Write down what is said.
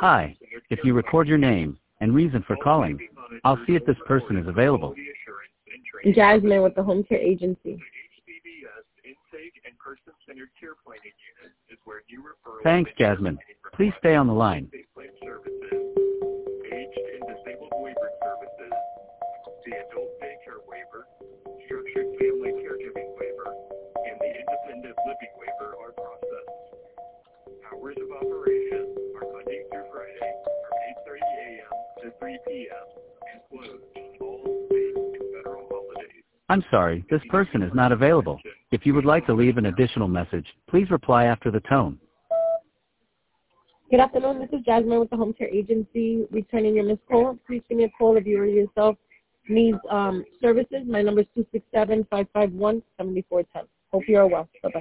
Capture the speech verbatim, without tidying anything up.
Hi, if you record your name and reason for calling, I'll see if this person is available. Jasmine with the Home Care Agency. Thanks, Jasmine. Please stay on the line. The adult daycare waiver, structured family caregiving waiver, and the independent living waiver are processed. Hours of operation are Monday through Friday from eight thirty a m to three p m and closed on all state and federal holidays. I'm sorry, this person is not available. If you would like to leave an additional message, please reply after the tone. Good afternoon, this is Jasmine with the Home Care Agency, returning your missed call. Please give me a call if you or yourself needs um, services. My number is two six seven, five five one, seven four one zero. Hope you are well. Bye-bye.